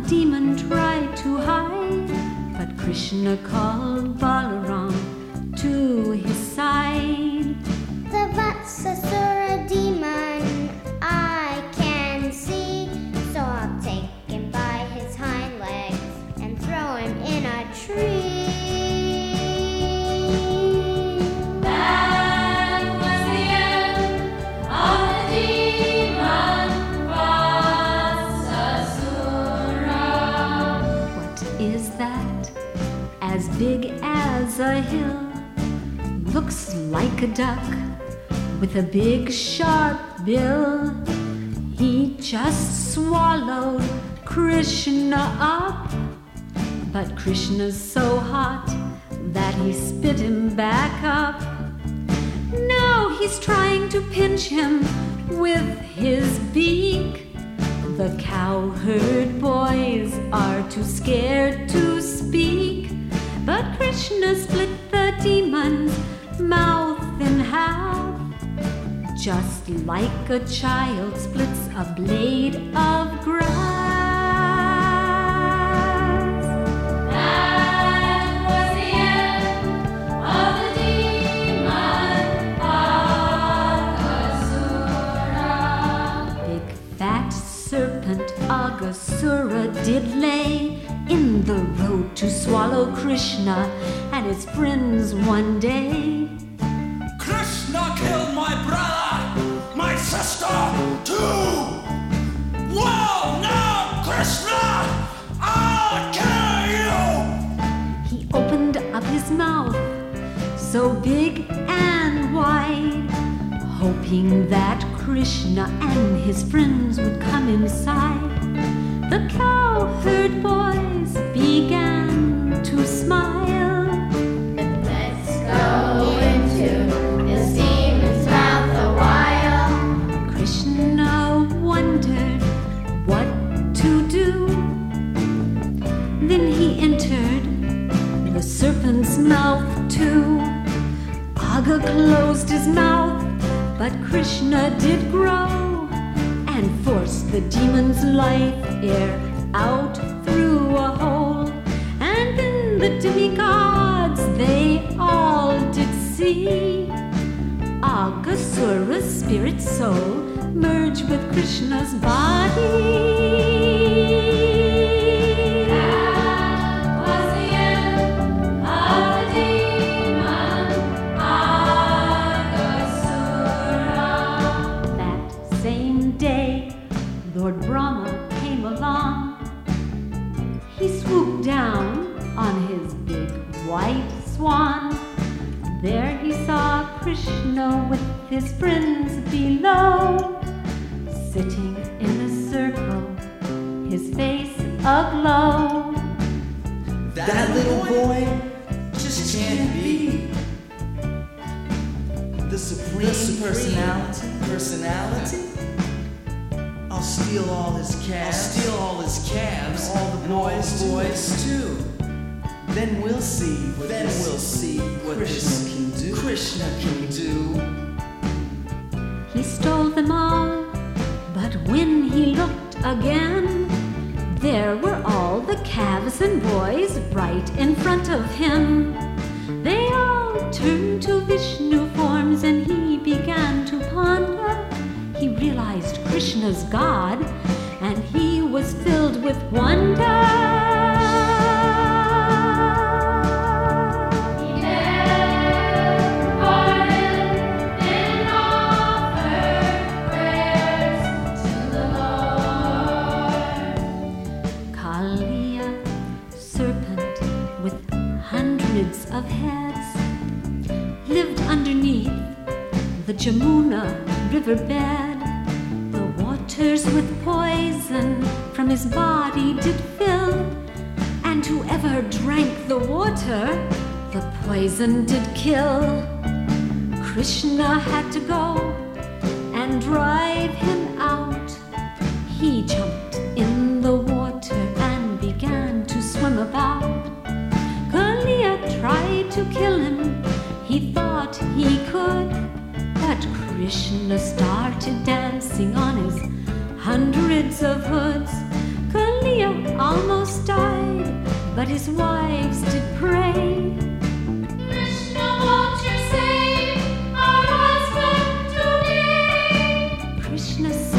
demon tried to hide, but Krishna called Balaram to his side. The Vatsasura demon I can see, so I'll take him by his hind legs and throw him in a tree. That was the end of the demon Vatsasura. What is that? As big as a hill, looks like a duck with a big sharp bill. He just swallowed Krishna up, but Krishna's so hot that he spit him back up. Now he's trying to pinch him with his beak. The cowherd boys are too scared to speak, but Krishna split the demon's mouth in half, just like a child splits a blade of grass. That was the end of the demon Aghasura. Big fat serpent Aghasura did lay in the road to swallow Krishna and his friends one day. Krishna killed my brother, my sister too. Whoa, no, Krishna, I'll kill you. He opened up his mouth, so big and wide, hoping that Krishna and his friends would come inside. The cowherd boys began to smile. Let's go into this demon's mouth a while. Krishna wondered what to do. Then he entered the serpent's mouth too. Agha closed his mouth, but Krishna did grow and forced the demon's life air out through a hole. And then the demigods, they all did see Aghasura's spirit soul merge with Krishna's body. That was the end of the demon Aghasura. That same day, Lord Brahma came along. He swooped down on his big white swan. There he saw Krishna with his friends below, sitting in a circle, his face aglow. That little boy just can't be the supreme personality. I'll steal all his calves, all the boys too. Then we'll see what Krishna can do. He stole them all, but when he looked again, there were all the calves and boys right in front of him. They all turned to Vishnu forms and he began to ponder. He realized Krishna's God and he was filled with wonder. Of heads lived underneath the Jamuna riverbed. The waters with poison from his body did fill, and whoever drank the water, the poison did kill. Krishna had to go and drive him out. He jumped in the water and began to swim about. Kalia tried to kill him, he thought he could, but Krishna started dancing on his hundreds of hoods. Kalia Chaitanya almost died, but his wives did pray. Krishna, won't you save our husband today? Krishna